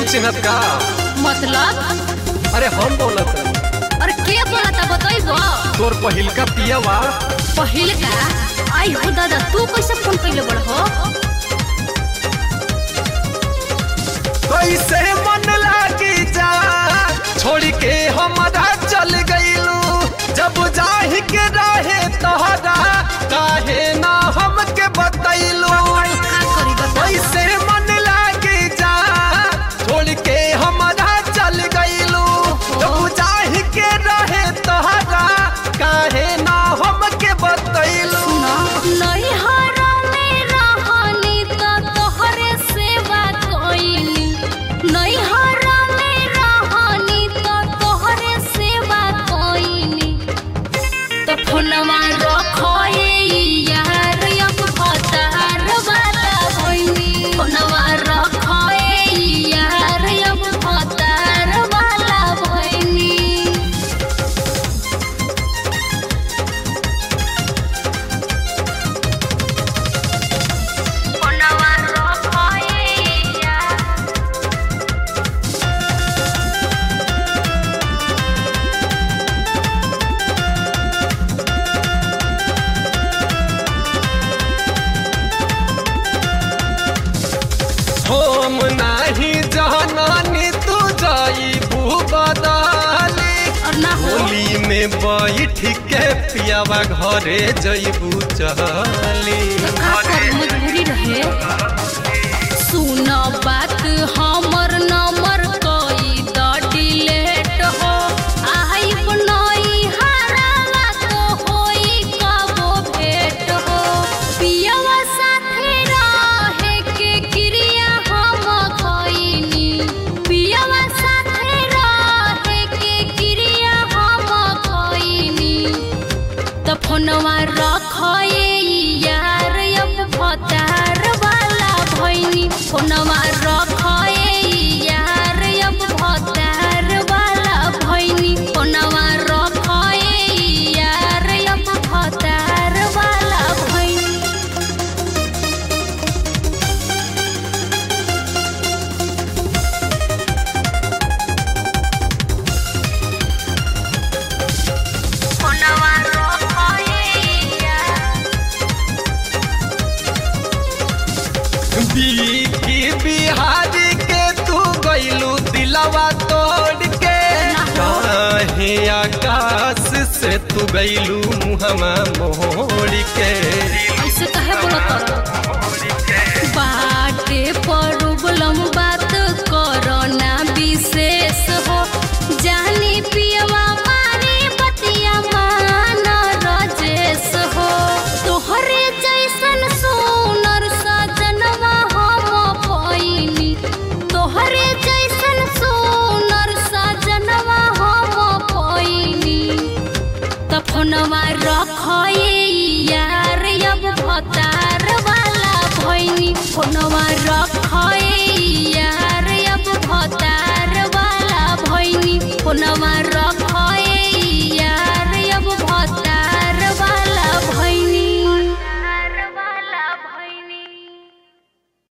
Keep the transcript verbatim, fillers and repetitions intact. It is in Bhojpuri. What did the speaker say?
चिन्हत का मतलब अरे हम बोलत और के बोलता बताइबो तोर पहिल का पियावा पहिल का आई हो दादा तू कैसे फोन कइले बड़ हो कैसे मन लागी जा छोड़ के हमारा चल गइलू जब जाहि के रहे तोहरा काहे ना हमके बतैलू का करी बता कैसे मन लागी जा छोड़ के हमारा चल गइलू जब जाहि के रहे तोहरा काहे ना हमके बतैलू नहीं हरा में रहनी तो तोहरे सेवा कोइनी नहीं हरा में रहनी तो तोहरे सेवा कोइनी तो फोनवा रखो यार अब भतार वाला होइनी फोनवा रखो यार अब भतार वाला होइनी फोनवा रखो यार हम नाही जहनानी तू जाइबू बदाली और ना हो होली में बैठ के पियावा घरे जइबू चली का कर मजबूरी रहे सुन बात हमर नंबर कोई द डिलीट हो आई बनई हरावा तो होई कबो भेट हो पियावा साथे रहे के क्रिया हम खइनी पियावा साथे रहे के क्रिया हम खइनी त फोनवा रखो यार अब भतार वाला भइनी फोनवा रखो यार अब भतार वाला भइनी फोनवा रखो यार अब भतार वाला भइनी फोनवा रखो यार बीकी बिहारी के तू गइलू दिलवा तोड़ के काहे आकाश से तू गइलू मुहमा मोड़ के ऐसे कहे बोलत बाटे पर